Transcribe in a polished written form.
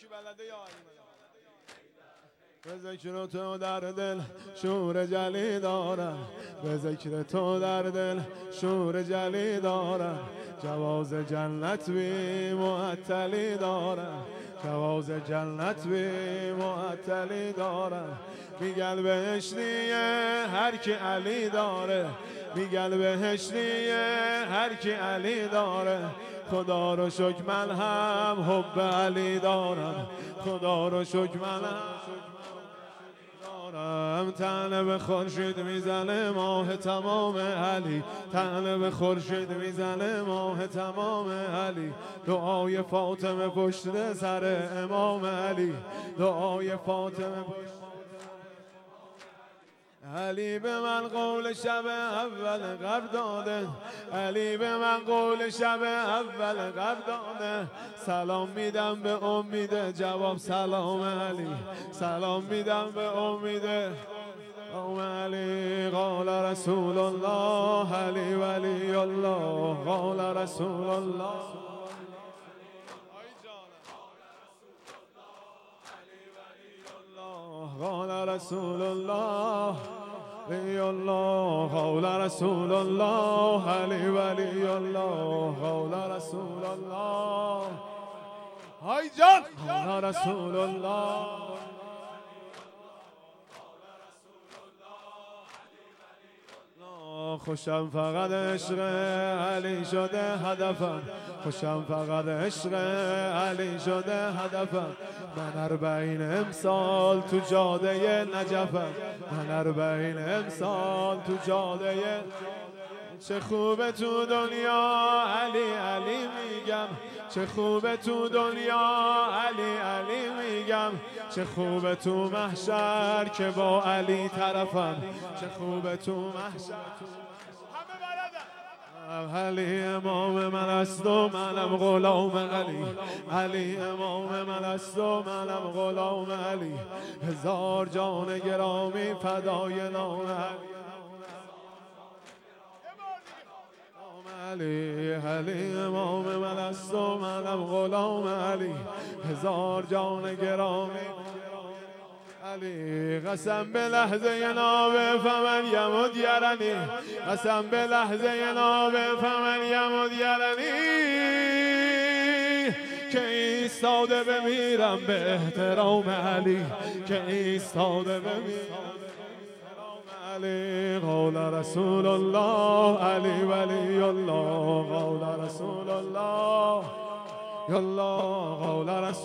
به ذکر تو در دل شور جلی دارم، به ذکر تو در دل شور جلی دارم، جواز جنت بی معطلی دارم، جواز جنت بی معطلی دارم. میگن بهشتیه هر کی علی داره، میگن بهشتیه هر کی علی داره. خدا رو شکر من هم حب علی دارم، خدا رو شکر من هم تنه به خورشید میزنه ماه تمام علی، تنه به خورشید میزنه ماه تمام علی. دعای فاطمه پشت سر امام علی، دعای فاطمه پشت علی. به من قول شب اول قبر داده، علی به من قول شب اول قبر داده. سلام میدم به امید جواب سلام علی، سلام میدم به امید امام علی. قال رسول الله علی ولی الله، قال رسول الله قال رسول الله علی الله، قال رسول الله علی ولی الله، قال رسول الله های جان، قال رسول الله. خوشم فقط عشق علی شده هدفم، خوشم فقط عشق علی شده هدفم. من 40 امسال تو جاده نجفم، من 40 امسال تو جاده. چه خوبه تو دنیا علی علی میگم، چه خوبه تو دنیا علی علی میگم. چه خوبه تو محشر که با علی طرفم، چه خوبه تو محشر. علی امام من است و منم غلام علی، علی امام من است و منم غلام علی. هزار جان گرامی فدای نام علی، علی امام من است و منم غلام علی. هزار جان گرامی علی. قسم به لحظه نابه فمن یمد یرنی، قسم به لحظه نابه فمن یمد یرنی. که ایستاده بمیرم به احترام علی، که ایستاده بمیرم علی. قال رسول الله علی ولی الله، قال رسول الله یالله، قال رسول